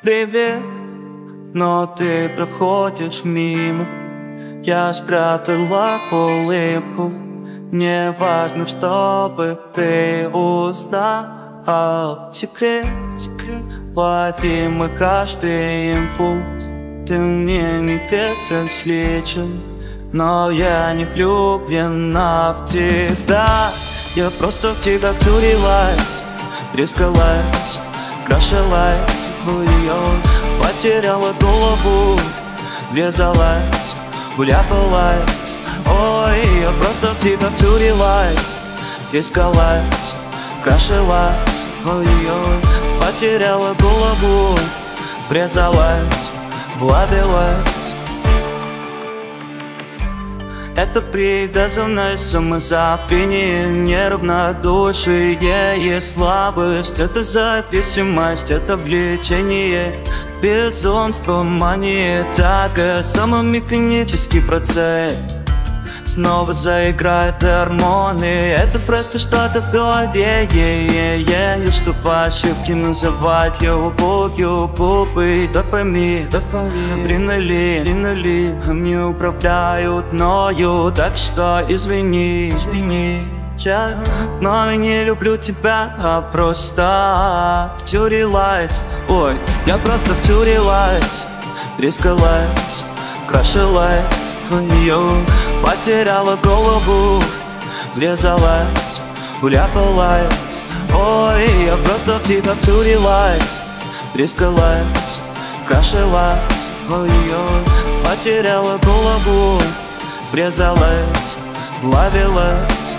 привет, но ты проходишь мимо. Я спрятала улыбку. Мне важно, чтобы ты узнал секрет, ловимый каждый импульс. Ты мне не безразличен, но я не влюблена в тебя. Я просто в тебя втюрилась, трескалась, крашилась, потеряла голову, врезалась, вляпалась. Ой, я просто в тебя втюрилась, трескалась, крашилась, потеряла голову, врезалась, вляпалась. Это привязанное самозабвение, неравнодушие и слабость. Это зависимость, это влечение, безумство, мания, тяга, самый механический процесс. Снова заиграют гормоны. Это просто что-то в голове, и чтобы ошибки называть любовью, дофамин, адреналин не управляют мною, так что извини. Я вновь не люблю тебя, а просто втюрилась. Ой, я просто втюрилась, трескалась, крашилась, потеряла голову, врезалась, вляпалась. Ой, я просто в тебя втюрилась, трескалась, крашилась, потеряла голову, врезалась, влавилась.